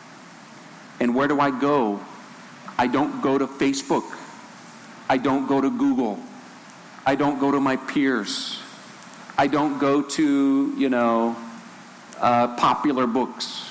And where do I go? I don't go to Facebook. I don't go to Google. I don't go to my peers. I don't go to, popular books.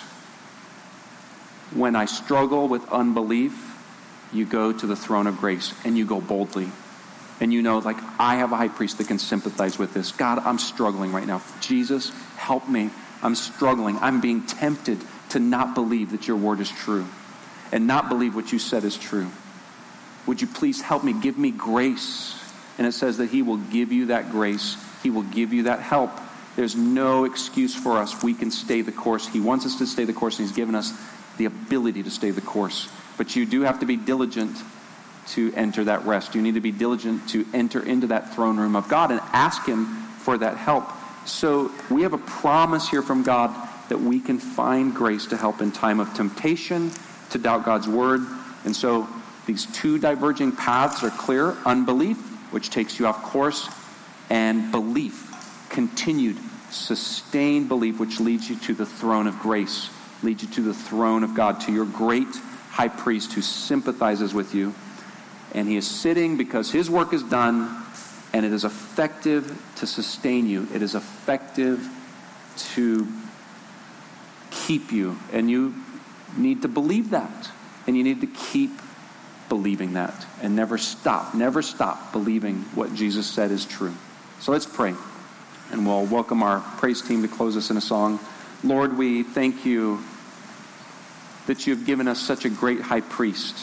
When I struggle with unbelief, you go to the throne of grace and you go boldly. And I have a high priest that can sympathize with this. God, I'm struggling right now. Jesus, help me. I'm struggling. I'm being tempted to not believe that your word is true and not believe what you said is true. Would you please help me? Give me grace. And it says that he will give you that grace. He will give you that help. There's no excuse for us. We can stay the course. He wants us to stay the course, and he's given us the ability to stay the course. But you do have to be diligent to enter that rest. You need to be diligent to enter into that throne room of God and ask him for that help. So we have a promise here from God that we can find grace to help in time of temptation, to doubt God's word. And so these two diverging paths are clear. Unbelief, which takes you off course, and belief, continued sustained belief, which leads you to the throne of grace, leads you to the throne of God, to your great high priest who sympathizes with you. And he is sitting because his work is done, and it is effective to sustain you. It is effective to keep you. And you need to believe that. And you need to keep believing that. And never stop believing what Jesus said is true. So let's pray. And we'll welcome our praise team to close us in a song. Lord, we thank you that you have given us such a great high priest,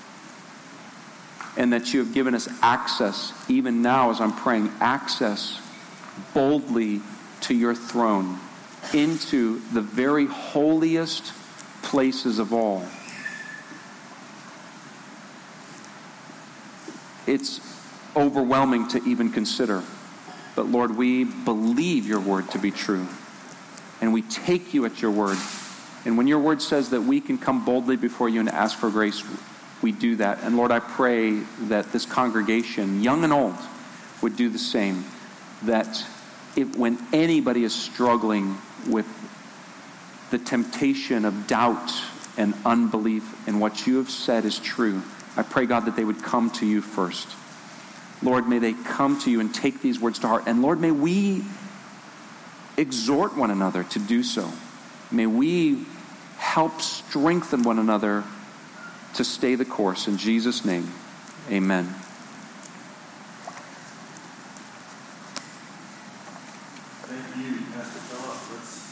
and that you have given us access, even now as I'm praying, access boldly to your throne, into the very holiest places of all. It's overwhelming to even consider. But Lord, we believe your word to be true. And we take you at your word. And when your word says that we can come boldly before you and ask for grace, we do that. And Lord, I pray that this congregation, young and old, would do the same. That when anybody is struggling with the temptation of doubt and unbelief in what you have said is true, I pray, God, that they would come to you first. Lord, may they come to you and take these words to heart. And Lord, may we exhort one another to do so. May we help strengthen one another to stay the course. In Jesus' name, amen. Thank you, Pastor Philip.